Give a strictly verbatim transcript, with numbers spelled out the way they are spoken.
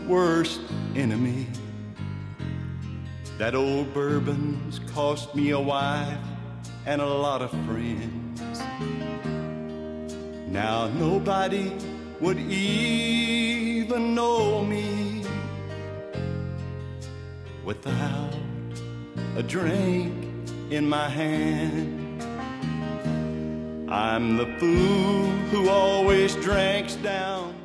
worst enemy. That old bourbon's cost me a wife and a lot of friends. Now nobody would even know me without a drink in my hand. I'm the fool who always drinks down